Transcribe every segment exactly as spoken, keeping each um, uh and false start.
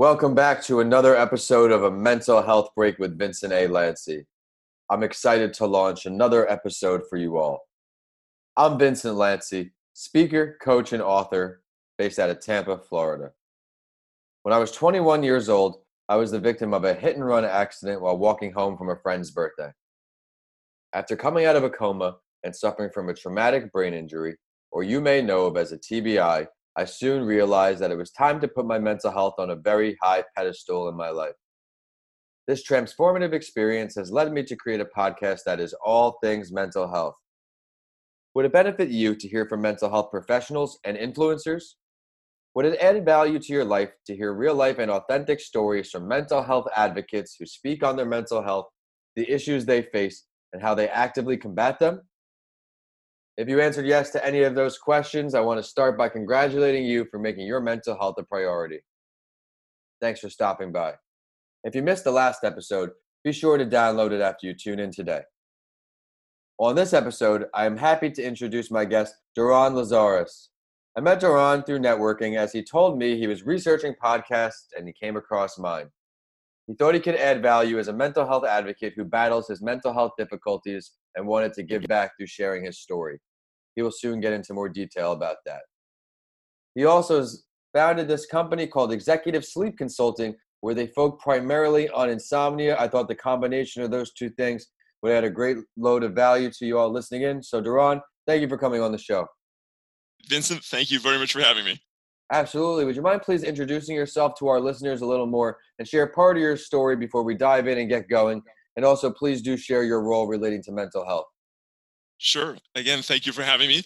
Welcome back to another episode of A Mental Health Break with Vincent A. Lancy. I'm excited to launch another episode for you all. I'm Vincent Lancy, speaker, coach, and author based out of Tampa, Florida. When I was twenty-one years old, I was the victim of a hit-and-run accident while walking home from a friend's birthday. After coming out of a coma and suffering from a traumatic brain injury, or you may know of as a T B I, I soon realized that it was time to put my mental health on a very high pedestal in my life. This transformative experience has led me to create a podcast that is all things mental health. Would it benefit you to hear from mental health professionals and influencers? Would it add value to your life to hear real life and authentic stories from mental health advocates who speak on their mental health, the issues they face, and how they actively combat them? If you answered yes to any of those questions, I want to start by congratulating you for making your mental health a priority. Thanks for stopping by. If you missed the last episode, be sure to download it after you tune in today. On this episode, I am happy to introduce my guest, Duran Lazaris. I met Duran through networking as he told me he was researching podcasts and he came across mine. He thought he could add value as a mental health advocate who battles his mental health difficulties and wanted to give back through sharing his story. He will soon get into more detail about that. He also has founded this company called Executive Sleep Consulting, where they focus primarily on insomnia. I thought the combination of those two things would add a great load of value to you all listening in. So, Duran, thank you for coming on the show. Vincent, thank you very much for having me. Absolutely. Would you mind please introducing yourself to our listeners a little more and share part of your story before we dive in and get going? And also, please do share your role relating to mental health. Sure. Again, thank you for having me.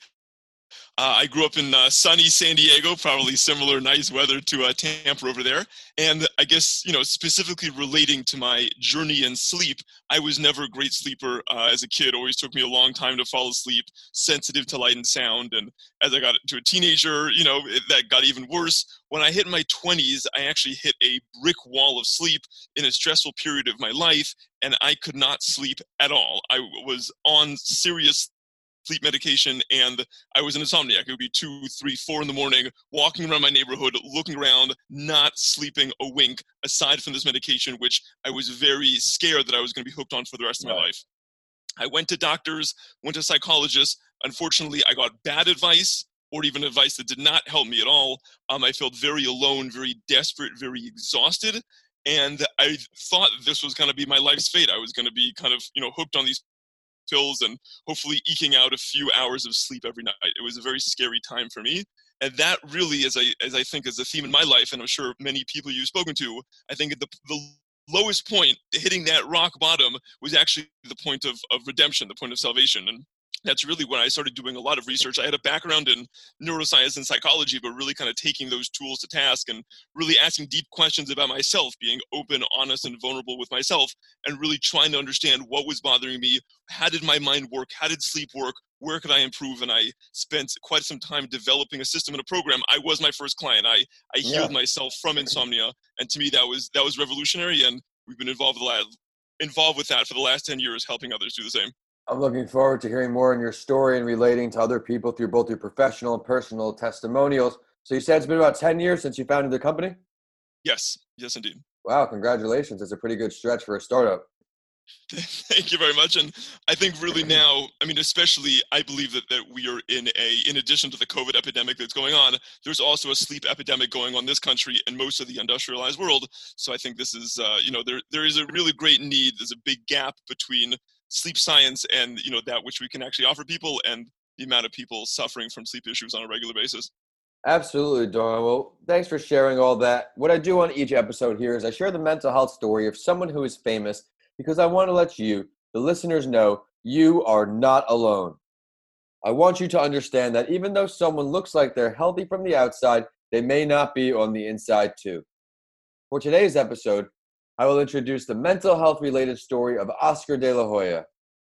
Uh, I grew up in uh, sunny San Diego, probably similar nice weather to uh, Tampa over there. And I guess, you know, specifically relating to my journey in sleep, I was never a great sleeper uh, as a kid. Always took me a long time to fall asleep, sensitive to light and sound. And as I got to a teenager, you know, it, that got even worse. When I hit my twenties, I actually hit a brick wall of sleep in a stressful period of my life, and I could not sleep at all. I was on serious sleep medication, and I was an insomniac. It would be two, three, four in the morning, walking around my neighborhood, looking around, not sleeping a wink, aside from this medication, which I was very scared that I was going to be hooked on for the rest of my life. I went to doctors, went to psychologists. Unfortunately, I got bad advice, or even advice that did not help me at all. Um, I felt very alone, very desperate, very exhausted, and I thought this was going to be my life's fate. I was going to be kind of, you know, hooked on these pills and hopefully eking out a few hours of sleep every night. It was a very scary time for me. And that really, as I as I think is a theme in my life, and I'm sure many people you've spoken to, I think at the, the lowest point, hitting that rock bottom, was actually the point of, of redemption, the point of salvation. And that's really when I started doing a lot of research. I had a background in neuroscience and psychology, but really kind of taking those tools to task and really asking deep questions about myself, being open, honest, and vulnerable with myself, and really trying to understand what was bothering me. How did my mind work? How did sleep work? Where could I improve? And I spent quite some time developing a system and a program. I was my first client. I, I healed Yeah. myself from insomnia. And to me, that was that was revolutionary. And we've been involved with, involved with that for the last ten years, helping others do the same. I'm looking forward to hearing more in your story and relating to other people through both your professional and personal testimonials. So you said it's been about ten years since you founded the company? Yes. Yes, indeed. Wow, congratulations. It's a pretty good stretch for a startup. Thank you very much. And I think really now, I mean, especially I believe that, that we are in a, in addition to the COVID epidemic that's going on, there's also a sleep epidemic going on in this country and most of the industrialized world. So I think this is, uh, you know, there there is a really great need. There's a big gap between sleep science and, you know, that which we can actually offer people and the amount of people suffering from sleep issues on a regular basis. Absolutely, Dora. Well, thanks for sharing all that. What I do on each episode here is I share the mental health story of someone who is famous because I want to let you, the listeners, know you are not alone. I want you to understand that even though someone looks like they're healthy from the outside, they may not be on the inside too. For today's episode, I will introduce the mental health related story of Oscar De La Hoya.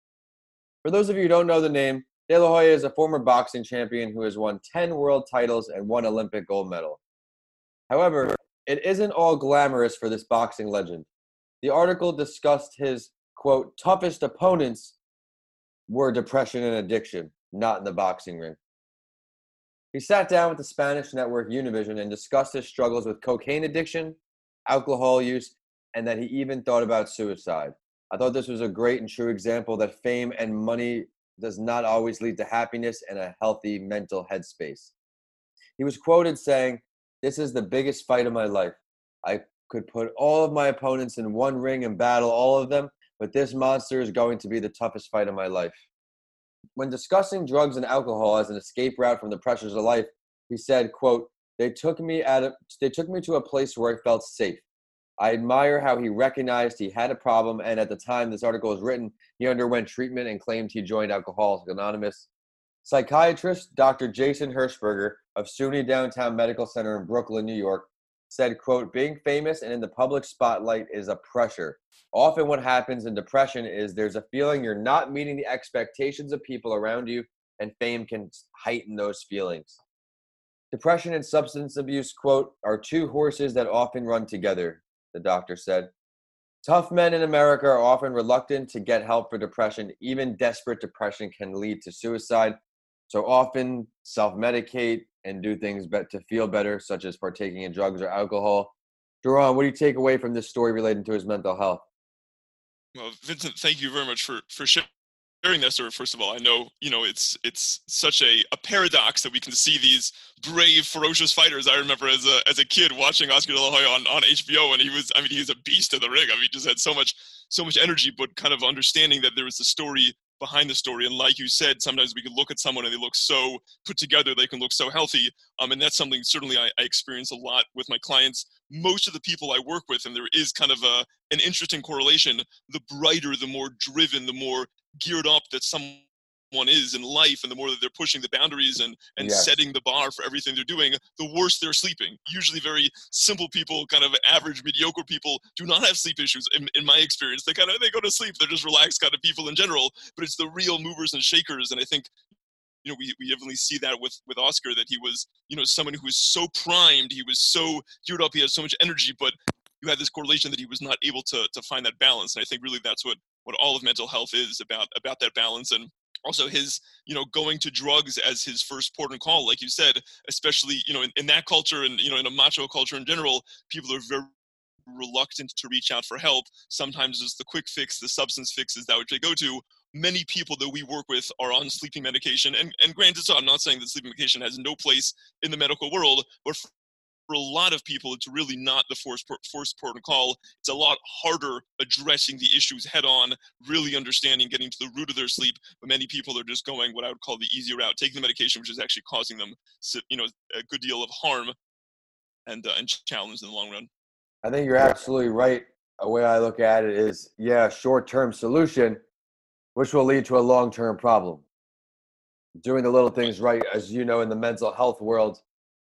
For those of you who don't know the name, De La Hoya is a former boxing champion who has won ten world titles and one Olympic gold medal. However, it isn't all glamorous for this boxing legend. The article discussed his, quote, toughest opponents were depression and addiction, not in the boxing ring. He sat down with the Spanish network Univision and discussed his struggles with cocaine addiction, alcohol use, and that he even thought about suicide. I thought this was a great and true example that fame and money does not always lead to happiness and a healthy mental headspace. He was quoted saying, "This is the biggest fight of my life. I could put all of my opponents in one ring and battle all of them, but this monster is going to be the toughest fight of my life." When discussing drugs and alcohol as an escape route from the pressures of life, he said, quote, they took me at a, they took me to a place where I felt safe. I admire how he recognized he had a problem, and at the time this article was written, he underwent treatment and claimed he joined Alcoholics Anonymous. Psychiatrist Doctor Jason Hirschberger of SUNY Downtown Medical Center in Brooklyn, New York, said, quote, being famous and in the public spotlight is a pressure. Often what happens in depression is there's a feeling you're not meeting the expectations of people around you, and fame can heighten those feelings. Depression and substance abuse, quote, are two horses that often run together, the doctor said. Tough men in America are often reluctant to get help for depression. Even desperate depression can lead to suicide. So often self-medicate and do things to feel better, such as partaking in drugs or alcohol. Duran, what do you take away from this story relating to his mental health? Well, Vincent, thank you very much for, for sharing that story. First of all, I know, you know, it's it's such a, a paradox that we can see these brave, ferocious fighters. I remember as a as a kid watching Oscar De La Hoya on, on H B O, and he was, I mean, he was a beast in the ring. I mean, he just had so much, so much energy, but kind of understanding that there was a story behind the story. And like you said, sometimes we can look at someone and they look so put together, they can look so healthy. Um, and that's something certainly I, I experience a lot with my clients. Most of the people I work with, and there is kind of a an interesting correlation, the brighter, the more driven, the more geared up that someone is in life, and the more that they're pushing the boundaries and and Yes. setting the bar for everything they're doing, the worse they're sleeping. Usually very simple people, kind of average, mediocre people, do not have sleep issues in, in my experience. They kind of they go to sleep, they're just relaxed kind of people in general, but it's the real movers and shakers. And I think, you know, we, we definitely see that with, with Oscar, that he was, you know, someone who was so primed, he was so geared up, he had so much energy, but you had this correlation that he was not able to to find that balance. And I think really that's what what all of mental health is about, about that balance. And also his, you know, going to drugs as his first port and call, like you said, especially, you know, in, in that culture and, you know, in a macho culture in general, people are very reluctant to reach out for help. Sometimes it's the quick fix, the substance fixes that which they go to. Many people that we work with are on sleeping medication. And, and granted, so I'm not saying that sleeping medication has no place in the medical world, but for for a lot of people, it's really not the forced forced port and call. It's a lot harder addressing the issues head on, really understanding, getting to the root of their sleep. But many people are just going what I would call the easy route, taking the medication, which is actually causing them, you know, a good deal of harm and uh, and challenge in the long run. I think you're absolutely right. The way I look at it is, yeah, short-term solution, which will lead to a long-term problem. Doing the little things right, as you know, in the mental health world,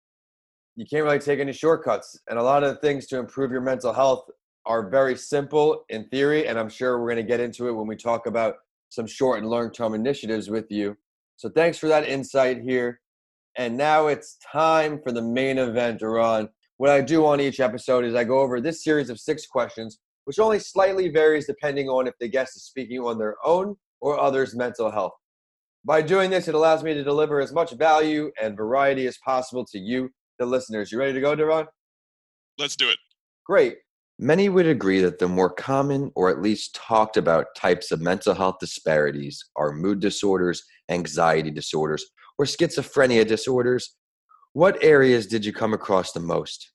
you can't really take any shortcuts. And a lot of the things to improve your mental health are very simple in theory, and I'm sure we're going to get into it when we talk about some short and long-term initiatives with you. So thanks for that insight here. And now it's time for the main event, Duran. What I do on each episode is I go over this series of six questions, which only slightly varies depending on if the guest is speaking on their own or others' mental health. By doing this, it allows me to deliver as much value and variety as possible to you, the listeners. You ready to go, Duran? Let's do it. Great. Many would agree that the more common or at least talked about types of mental health disparities are mood disorders, anxiety disorders, or schizophrenia disorders. What areas did you come across the most?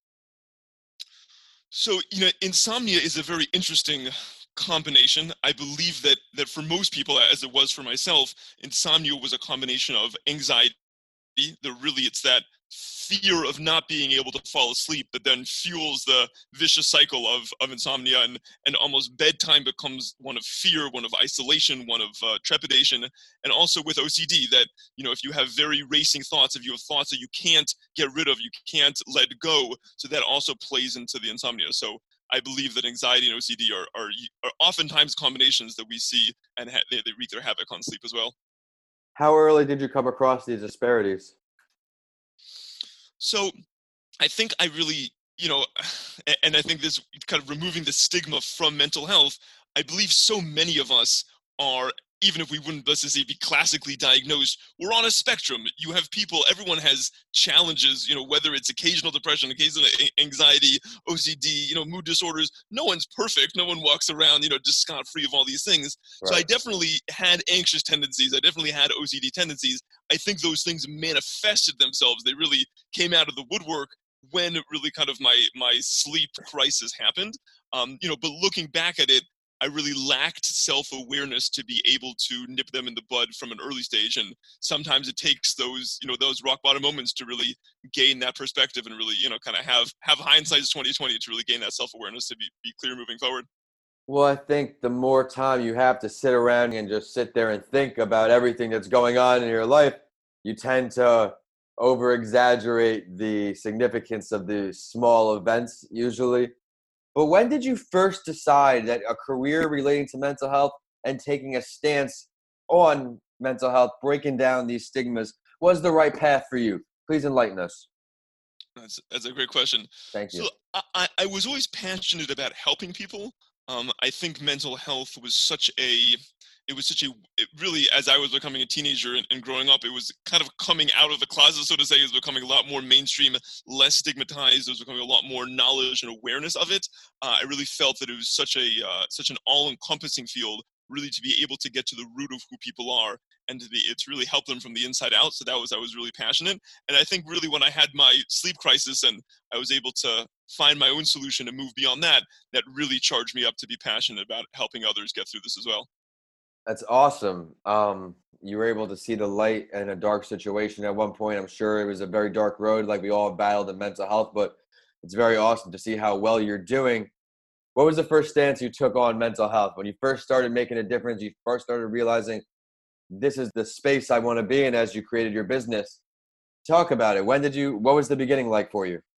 So, you know, insomnia is a very interesting combination. I believe that that for most people, as it was for myself, insomnia was a combination of anxiety. That really it's that fear of not being able to fall asleep that then fuels the vicious cycle of, of insomnia, and, and almost bedtime becomes one of fear, one of isolation, one of uh, trepidation. And also with O C D, that, you know, if you have very racing thoughts, if you have thoughts that you can't get rid of, you can't let go, so that also plays into the insomnia. So I believe that anxiety and O C D are, are, are oftentimes combinations that we see, and ha- they, they wreak their havoc on sleep as well. How early did you come across these disparities? So I think I really, you know, and I think this kind of removing the stigma from mental health, I believe so many of us are even if we wouldn't, let's just say, be classically diagnosed, we're on a spectrum. You have people, everyone has challenges, you know, whether it's occasional depression, occasional anxiety, O C D, you know, mood disorders. No one's perfect. No one walks around, you know, just scot-free of all these things. Right. So I definitely had anxious tendencies. I definitely had O C D tendencies. I think those things manifested themselves. They really came out of the woodwork when really kind of my my sleep crisis happened. Um, you know, but looking back at it, I really lacked self-awareness to be able to nip them in the bud from an early stage. And sometimes it takes those, you know, those rock bottom moments to really gain that perspective and really, you know, kind of have, have hindsight's twenty twenty to really gain that self-awareness to be, be clear moving forward. Well, I think the more time you have to sit around and just sit there and think about everything that's going on in your life, you tend to over-exaggerate the significance of the small events usually. But when did you first decide that a career relating to mental health and taking a stance on mental health, breaking down these stigmas, was the right path for you? Please enlighten us. That's, that's a great question. Thank you. So I, I was always passionate about helping people. Um, I think mental health was such a, it was such a, it really, as I was becoming a teenager and, and growing up, it was kind of coming out of the closet, so to say. It was becoming a lot more mainstream, less stigmatized. There was becoming a lot more knowledge and awareness of it. Uh, I really felt that it was such a, uh, such an all-encompassing field, really to be able to get to the root of who people are and to be, it's really helped them from the inside out. So that was, I was really passionate. And I think really when I had my sleep crisis and I was able to find my own solution and move beyond that, that really charged me up to be passionate about helping others get through this as well. That's awesome. Um, you were able to see the light in a dark situation at one point. I'm sure it was a very dark road, like we all have battled in mental health, but it's very awesome to see how well you're doing. What was the first stance you took on mental health? When you first started making a difference, you first started realizing this is the space I want to be in as you created your business. Talk about it. When did you, what was the beginning like for you?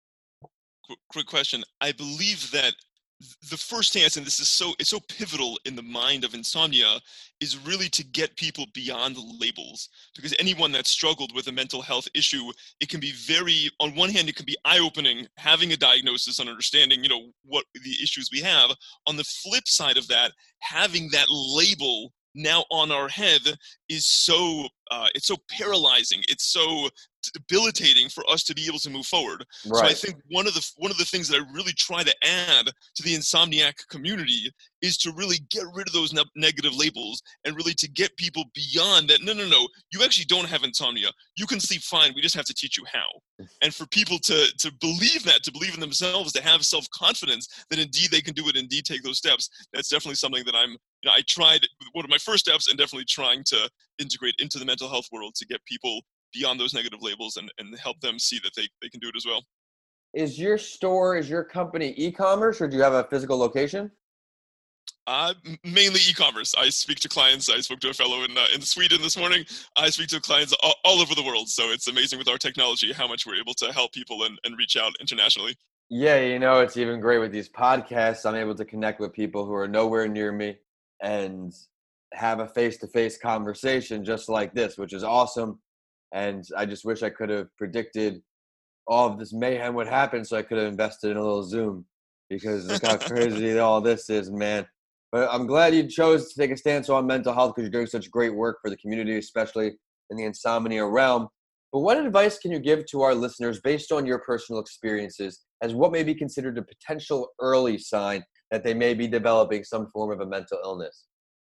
Quick question. I believe that the first stance, and this is so, it's so pivotal in the mind of insomnia, is really to get people beyond the labels. Because anyone that's struggled with a mental health issue, it can be very, on one hand, it can be eye-opening, having a diagnosis and understanding, you know, what the issues we have. On the flip side of that, having that label now on our head is so, uh, it's so paralyzing. It's so debilitating for us to be able to move forward. Right. So I think one of the one of the things that I really try to add to the insomniac community is to really get rid of those ne- negative labels and really to get people beyond that. No, no, no, you actually don't have insomnia. You can sleep fine. We just have to teach you how. And for people to to believe that, to believe in themselves, to have self-confidence that indeed they can do it, indeed take those steps. That's definitely something that I'm, you know, I tried one of my first steps and definitely trying to integrate into the mental health world to get people beyond those negative labels and, and help them see that they, they can do it as well. Is your store, is your company e-commerce or do you have a physical location? Uh, mainly e-commerce. I speak to clients. I spoke to a fellow in uh, in Sweden this morning. I speak to clients all, all over the world. So it's amazing with our technology how much we're able to help people and, and reach out internationally. Yeah, you know, it's even great with these podcasts. I'm able to connect with people who are nowhere near me and have a face-to-face conversation just like this, which is awesome. And I just wish I could have predicted all of this mayhem would happen so I could have invested in a little Zoom, because look how crazy all this is, man. But I'm glad you chose to take a stance on mental health because you're doing such great work for the community, especially in the insomnia realm. But what advice can you give to our listeners based on your personal experiences as what may be considered a potential early sign that they may be developing some form of a mental illness?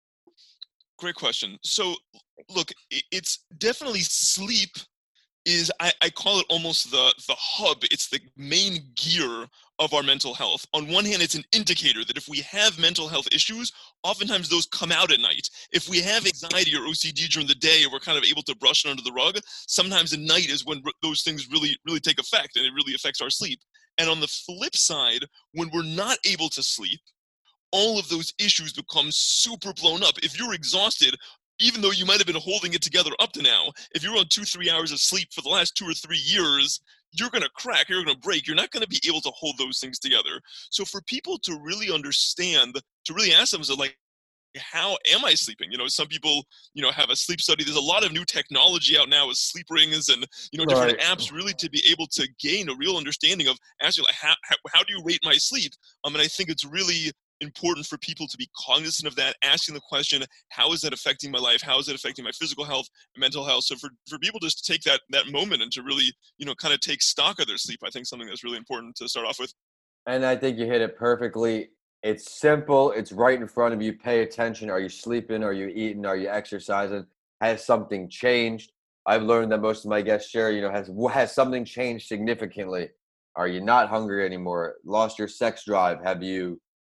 Great question. So look, it's definitely sleep is, I, I call it almost the, the hub. It's the main gear of our mental health. On one hand, it's an indicator that if we have mental health issues, oftentimes those come out at night. If we have anxiety or O C D during the day and we're kind of able to brush it under the rug, sometimes at night is when those things really, really take effect and it really affects our sleep. And on the flip side, when we're not able to sleep, all of those issues become super blown up. If you're exhausted, even though you might have been holding it together up to now, if you're on two, three hours of sleep for the last two or three years, you're going to crack, you're going to break. You're not going to be able to hold those things together. So for people to really understand, to really ask themselves, like, how am I sleeping? You know, some people, you know, have a sleep study. There's a lot of new technology out now with sleep rings and, you know, different right. apps really to be able to gain a real understanding of actually, like, how, how, how do you rate my sleep? Um, and I think it's really important for people to be cognizant of that, asking the question, how is that affecting my life? How is it affecting my physical health and mental health? So for, for people just to take that that moment and to really, you know, kind of take stock of their sleep, I think something that's really important to start off with. And I think you hit it perfectly. It's simple. It's right in front of you. Pay attention. Are you sleeping? Are you eating? Are you exercising? Has something changed? I've learned that most of my guests share, you know, has has something changed significantly? Are you not hungry anymore? Lost your sex drive? Have you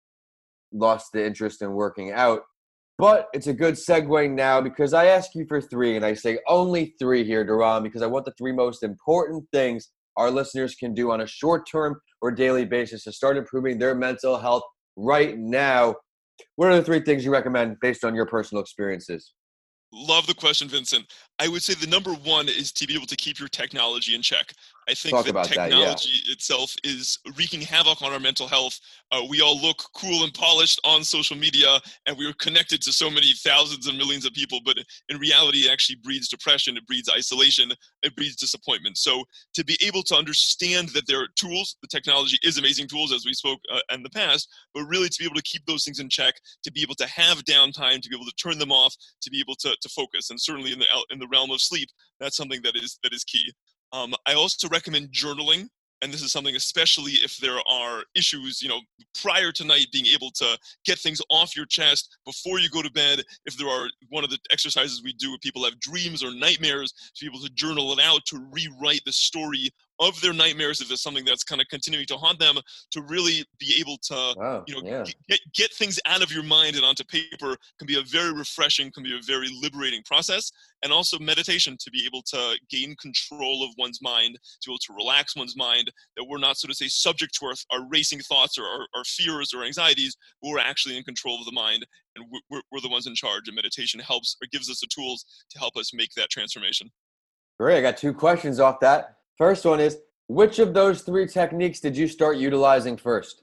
lost the interest in working out? But it's a good segue now because I ask you for three, and I say only three here, Duran, because I want the three most important things our listeners can do on a short-term or daily basis to start improving their mental health right now. What are the three things you recommend based on your personal experiences? Love the question, Vincent. I would say the number one is to be able to keep your technology in check. I think Talk that about that, technology yeah. itself is wreaking havoc on our mental health. Uh, we all look cool and polished on social media, and we are connected to so many thousands and millions of people, but in reality, it actually breeds depression, it breeds isolation, it breeds disappointment. So to be able to understand that there are tools, the technology is amazing tools, as we spoke uh, in the past, but really to be able to keep those things in check, to be able to have downtime, to be able to turn them off, to be able to, to focus. And certainly in the in the realm of sleep, that's something that is that is key. Um, I also recommend journaling, and this is something especially if there are issues, you know, prior to night, being able to get things off your chest before you go to bed. If there are, one of the exercises we do if people have dreams or nightmares, to be able to journal it out, to rewrite the story of their nightmares if there's something that's kind of continuing to haunt them, to really be able to, Wow, you know, yeah. get, get things out of your mind and onto paper can be a very refreshing, can be a very liberating process. And also meditation, to be able to gain control of one's mind, to be able to relax one's mind, that we're not, so to say, subject to our, our racing thoughts or our, our fears or anxieties, but we're actually in control of the mind, and we're, we're the ones in charge. And meditation helps or gives us the tools to help us make that transformation. Great. I got two questions off that. First one is, which of those three techniques did you start utilizing first?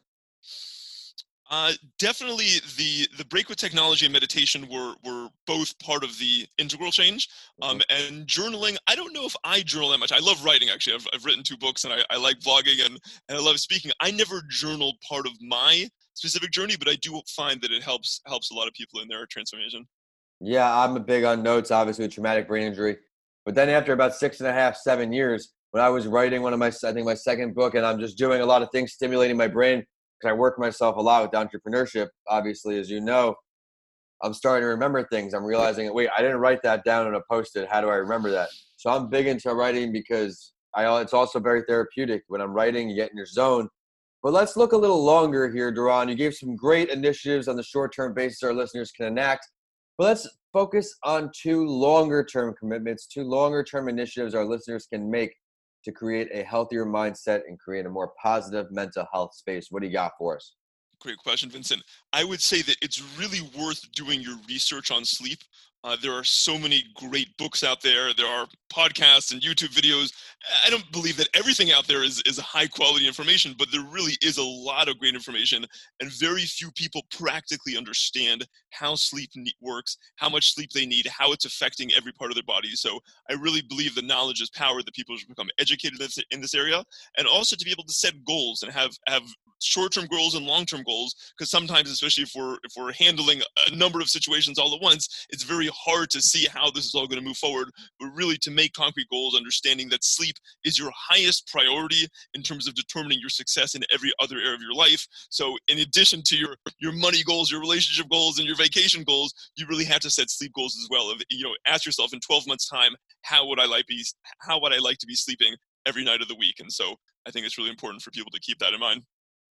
Uh, definitely the the break with technology and meditation were were both part of the integral change. Um, Mm-hmm. and journaling, I don't know if I journal that much. I love writing, actually. I've, I've written two books, and I, I like vlogging, and, and I love speaking. I never journaled part of my specific journey, but I do find that it helps helps a lot of people in their transformation. Yeah, I'm a big on notes, obviously, with traumatic brain injury. But then after about six and a half, seven years, when I was writing one of my, I think my second book, and I'm just doing a lot of things stimulating my brain because I work myself a lot with entrepreneurship, obviously, as you know, I'm starting to remember things. I'm realizing, wait, I didn't write that down on a post-it. How do I remember that? So I'm big into writing because I, it's also very therapeutic. When I'm writing, you get in your zone. But let's look a little longer here, Duran. You gave some great initiatives on the short-term basis our listeners can enact. But let's focus on two longer-term commitments, two longer-term initiatives our listeners can make to create a healthier mindset and create a more positive mental health space. What do you got for us? Great question, Vincent. I would say that it's really worth doing your research on sleep. Uh, there are so many great books out there. There are podcasts and YouTube videos. I don't believe that everything out there is, is high quality information, but there really is a lot of great information, and very few people practically understand how sleep works, how much sleep they need, how it's affecting every part of their body. So I really believe that knowledge is power, that people should become educated in this, in this area, and also to be able to set goals and have, have short-term goals and long-term goals, because sometimes, especially if we're if we're handling a number of situations all at once, it's very hard to see how this is all going to move forward. But really, to make concrete goals, understanding that sleep is your highest priority in terms of determining your success in every other area of your life. So in addition to your your money goals, your relationship goals, and your vacation goals, you really have to set sleep goals as well. If, you know, ask yourself in twelve months time, how would I like be how would I like to be sleeping every night of the week? And so I think it's really important for people to keep that in mind.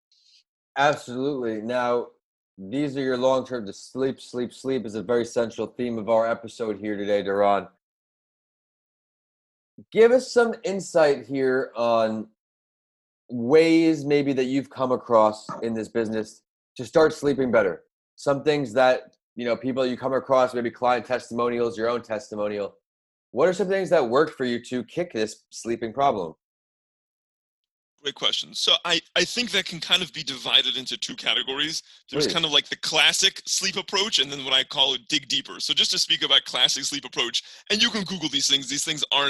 Absolutely. Now, these are your long-term to sleep, sleep, sleep is a very central theme of our episode here today, Duran. Give us some insight here on ways maybe that you've come across in this business to start sleeping better. Some things that, you know, people you come across, maybe client testimonials, your own testimonial. What are some things that worked for you to kick this sleeping problem? Great question. So I, I think that can kind of be divided into two categories. There's Please. kind of like the classic sleep approach, and then what I call it dig deeper. So just to speak about classic sleep approach, and you can Google these things. These things aren't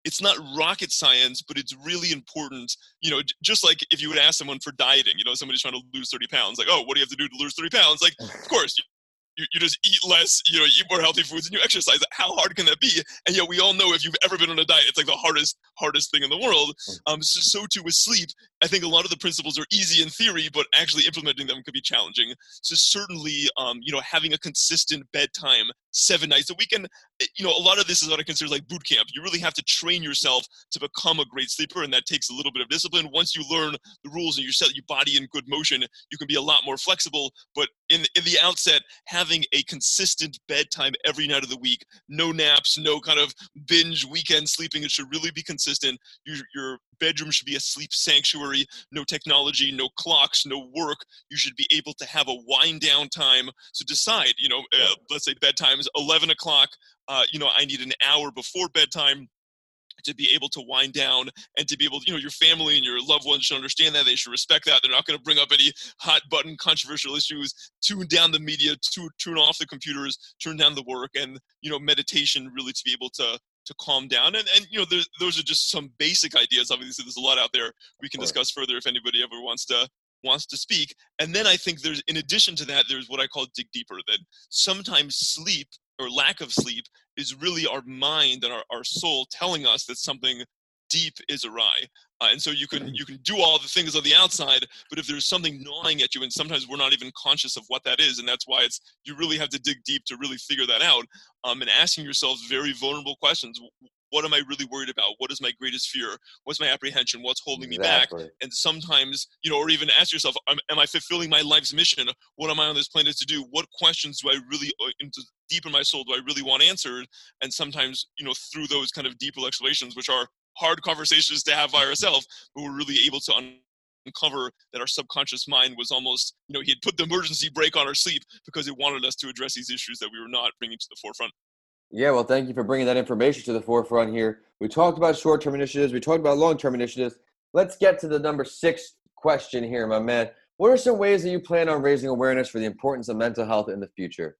it's not rocket science, but it's really important, you know, j- just like if you would ask someone for dieting, you know, somebody's trying to lose thirty pounds, like, oh, what do you have to do to lose thirty pounds? Like, of course, you, you, you just eat less, you know, eat more healthy foods and you exercise. How hard can that be? And yet we all know if you've ever been on a diet, it's like the hardest, hardest thing in the world. Um, so, so too with sleep. I think a lot of the principles are easy in theory, but actually implementing them could be challenging. So certainly, um, you know, having a consistent bedtime seven nights a week. And, you know, a lot of this is what I consider like boot camp. You really have to train yourself to become a great sleeper, and that takes a little bit of discipline. Once you learn the rules and you set your body in good motion, you can be a lot more flexible. But in, in the outset, having a consistent bedtime every night of the week, no naps, no kind of binge weekend sleeping, it should really be consistent. Your, your bedroom should be a sleep sanctuary, no technology, no clocks, no work. You should be able to have a wind down time. So decide, you know, uh, let's say bedtime is eleven o'clock. Uh, you know, I need an hour before bedtime to be able to wind down and to be able to, you know, your family and your loved ones should understand that. They should respect that. They're not going to bring up any hot button controversial issues. Tune down the media, to, turn off the computers, turn down the work, and, you know, meditation really to be able to to calm down. And, and you know, there, those are just some basic ideas. Obviously, there's a lot out there we can discuss further if anybody ever wants to wants to speak. And then I think there's, in addition to that, there's what I call dig deeper, that sometimes sleep or lack of sleep is really our mind and our, our soul telling us that something deep is awry. Uh, and so you can you can do all the things on the outside, but if there's something gnawing at you, and sometimes we're not even conscious of what that is, and that's why it's you really have to dig deep to really figure that out, um, and asking yourselves very vulnerable questions. What am I really worried about? What is my greatest fear? What's my apprehension? What's holding Exactly. me back? And sometimes, you know, or even ask yourself, am, am I fulfilling my life's mission? What am I on this planet to do? What questions do I really, into deep in my soul, do I really want answered? And sometimes, you know, through those kind of deeper explorations, which are hard conversations to have by ourselves, but we're really able to un- uncover that our subconscious mind was almost, you know, he had put the emergency brake on our sleep because it wanted us to address these issues that we were not bringing to the forefront. Yeah, well, thank you for bringing that information to the forefront here. We talked about short-term initiatives. We talked about long-term initiatives. Let's get to the number six question here, my man. What are some ways that you plan on raising awareness for the importance of mental health in the future?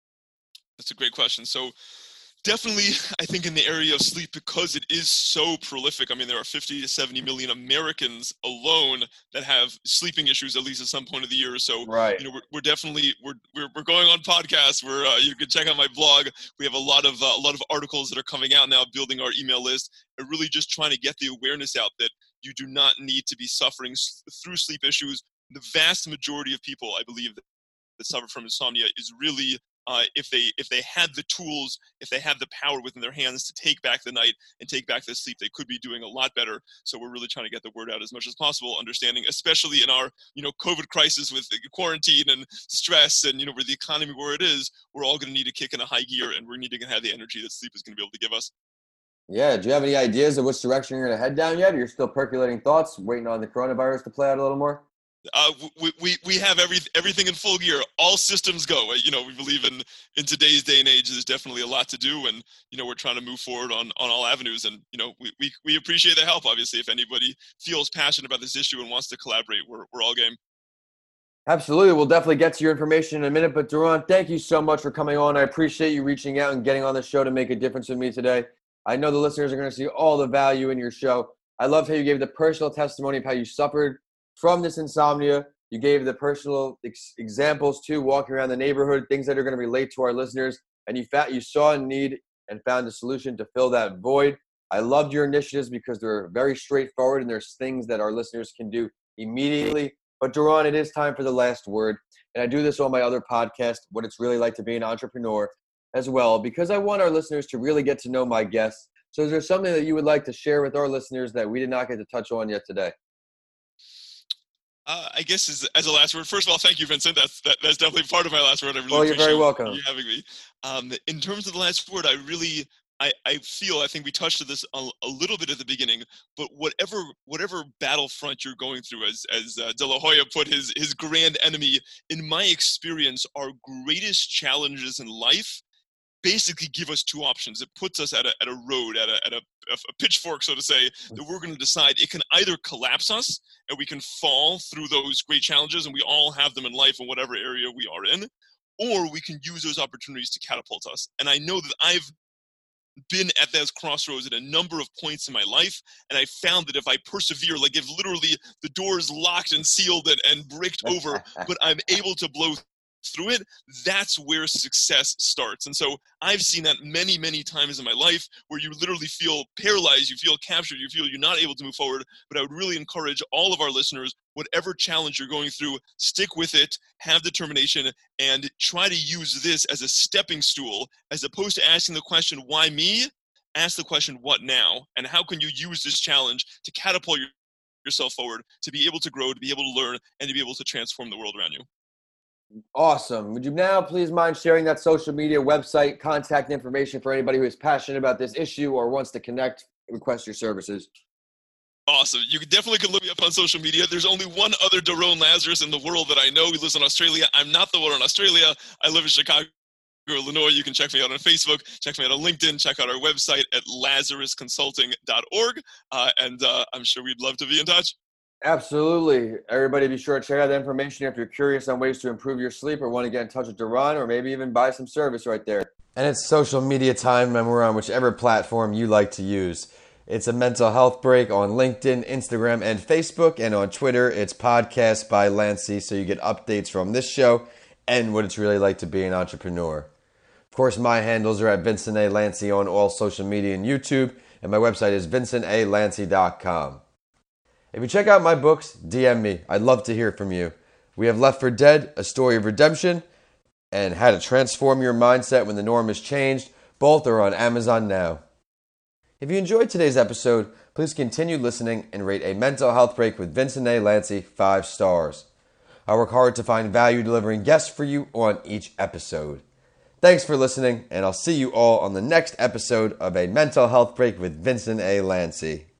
That's a great question. So definitely, I think in the area of sleep, because it is so prolific. I mean, there are fifty to seventy million Americans alone that have sleeping issues at least at some point of the year. So, Right. you know, we're, we're definitely we're, we're we're going on podcasts. Where uh, you can check out my blog. We have a lot of uh, a lot of articles that are coming out now, building our email list, and really just trying to get the awareness out that you do not need to be suffering s- through sleep issues. The vast majority of people, I believe, that, that suffer from insomnia is really uh, if they if they had the tools, if they had the power within their hands to take back the night and take back the sleep, they could be doing a lot better. So we're really trying to get the word out as much as possible, understanding, especially in our, you know, COVID crisis with quarantine and stress and, you know, where the economy where it is, we're all going to need to kick in a high gear, and we're needing to have the energy that sleep is going to be able to give us. Yeah, do you have any ideas of which direction you're going to head down yet? Or you're still percolating thoughts, waiting on the coronavirus to play out a little more? Uh, we, we we have every everything in full gear. All systems go. You know, we believe in in today's day and age. There's definitely a lot to do, and you know, we're trying to move forward on on all avenues. And you know, we we, we appreciate the help. Obviously, if anybody feels passionate about this issue and wants to collaborate, we're we're all game. Absolutely. We'll definitely get to your information in a minute. But Duran, thank you so much for coming on. I appreciate you reaching out and getting on the show to make a difference with me today. I know the listeners are going to see all the value in your show. I loved how you gave the personal testimony of how you suffered from this insomnia. You gave the personal ex- examples too, walking around the neighborhood, things that are going to relate to our listeners. And you found, you saw a need and found a solution to fill that void. I loved your initiatives because they're very straightforward and there's things that our listeners can do immediately. But Duran, it is time for the last word. And I do this on my other podcast, What It's Really Like to Be an Entrepreneur, as well, because I want our listeners to really get to know my guests. So is there something that you would like to share with our listeners that we did not get to touch on yet today? Uh, I guess as, as a last word, first of all, thank you, Vincent. That's that, that's definitely part of my last word. I really Well, you're appreciate very welcome. you having me. Um, in terms of the last word, I really, I, I feel, I think we touched on this a, a little bit at the beginning, but whatever whatever battlefront you're going through, as as uh, De La Hoya put his his grand enemy, in my experience, our greatest challenges in life basically give us two options. It puts us at a at a road, at a at a, a pitchfork, so to say, that we're going to decide. It can either collapse us, and we can fall through those great challenges, and we all have them in life in whatever area we are in, or we can use those opportunities to catapult us. And I know that I've been at those crossroads at a number of points in my life, and I found that if I persevere, like if literally the door is locked and sealed and, and bricked over, but I'm able to blow through it, that's where success starts. And so I've seen that many, many times in my life where you literally feel paralyzed, you feel captured, you feel you're not able to move forward. But I would really encourage all of our listeners, whatever challenge you're going through, stick with it, have determination, and try to use this as a stepping stool, as opposed to asking the question, why me? Ask the question, what now? And how can you use this challenge to catapult your, yourself forward, to be able to grow, to be able to learn, and to be able to transform the world around you? Awesome. Would you now please mind sharing that social media website, contact information for anybody who is passionate about this issue or wants to connect, request your services? Awesome. You definitely can look me up on social media. There's only one other Daron Lazarus in the world that I know. He lives in Australia. I'm not the one in Australia. I live in Chicago, Illinois. You can check me out on Facebook, check me out on LinkedIn, check out our website at lazarus consulting dot org. Uh, and uh, I'm sure we'd love to be in touch. Absolutely. Everybody be sure to check out the information if you're curious on ways to improve your sleep or want to get in touch with Daron, or maybe even buy some service right there. And it's social media time, and we're on whichever platform you like to use. It's a mental health break on LinkedIn, Instagram, and Facebook. And on Twitter, it's Podcast by Lancey, so you get updates from this show and what it's really like to be an entrepreneur. Of course, my handles are at Vincent A. Lancey on all social media and YouTube, and my website is vincent a lancey dot com. If you check out my books, D M me. I'd love to hear from you. We have Left for Dead, A Story of Redemption, and How to Transform Your Mindset When the Norm is Changed. Both are on Amazon now. If you enjoyed today's episode, please continue listening and rate A Mental Health Break with Vincent A. Lancey five stars. I work hard to find value delivering guests for you on each episode. Thanks for listening, and I'll see you all on the next episode of A Mental Health Break with Vincent A. Lancey.